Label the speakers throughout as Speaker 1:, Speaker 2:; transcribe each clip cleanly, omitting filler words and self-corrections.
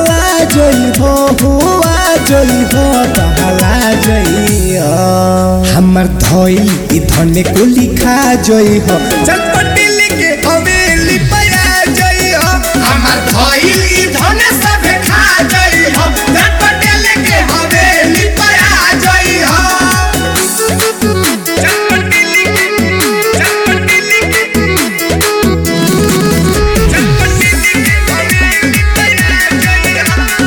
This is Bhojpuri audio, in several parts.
Speaker 1: टहला जई हो हुआ जई हो टहला जई हमर धइल ई धने को लिखा जई हो चटपटी लेके हवेली पया जई हो
Speaker 2: हमर धइल ई धन सब खा जई हो चटपटी लेके हवेली पया जई हो चटपटी लेके हवेली पया जई हो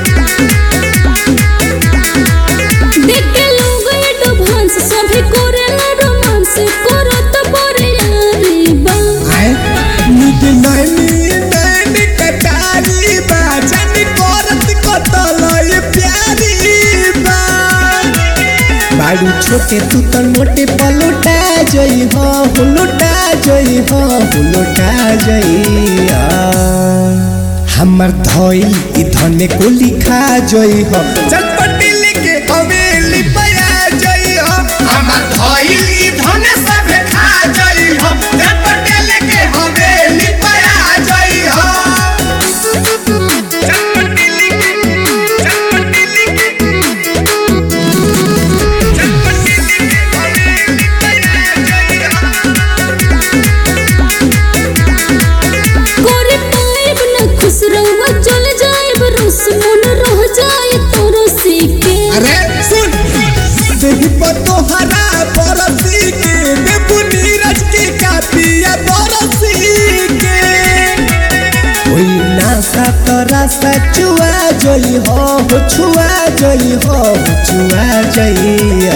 Speaker 3: देखे लोग एडवांस सभी करेला रोमांस करत बरे यारी बा
Speaker 1: आए निद नैनी कटारी बा जानी करत कतल ये प्यारी बा बाड़ू छोटे तू तो मोटे पलटा जई हो हुलटा जई हो हुलटा जई हमर धइल ई धने को लिखा जई हो चटपटी लेके हवेली पया जई हो
Speaker 2: हमर धइल ई धन सब खा जई हो चटपटी लेके हवेली पया जई हो चटपटी लेके हवेली पया जई हो
Speaker 3: करे पाइब न खुश रहुआ चल जाइब रुस मन रह जाए तोरो सीखे
Speaker 1: अरे सुन देही पर तो हरा बरसी के देबू नीरज के कापिया बरसी के ओई नासा तो रास्ता चुआ जई हो छुआ जई हो छुआ जई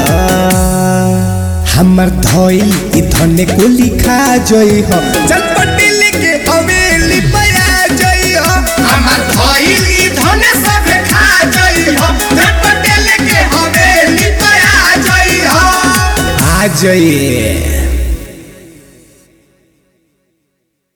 Speaker 1: हमर धइल ई धने को लिखा जई हो चटपटी लेके हवेली पया जई हो
Speaker 2: हमर धइल ई धन सब खा जई हो चटपटी लेके हवेली पया जई हो
Speaker 1: आ जई